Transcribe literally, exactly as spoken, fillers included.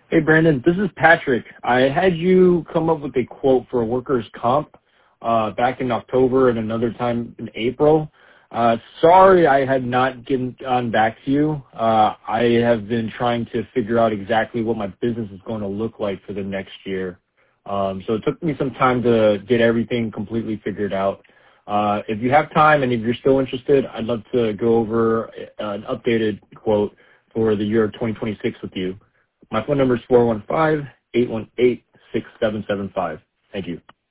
Hey, Brandon, this is Patrick. I had you come up with a quote for a workers' comp uh, back in October and another time in April. Uh, sorry I had not given, gone back to you. Uh, I have been trying to figure out exactly what my business is going to look like for the next year. Um, so it took me some time to get everything completely figured out. Uh, if you have time and if you're still interested, I'd love to go over an updated quote for the year of twenty twenty-six with you. My phone number is four one five, eight one eight, six seven seven five. Thank you.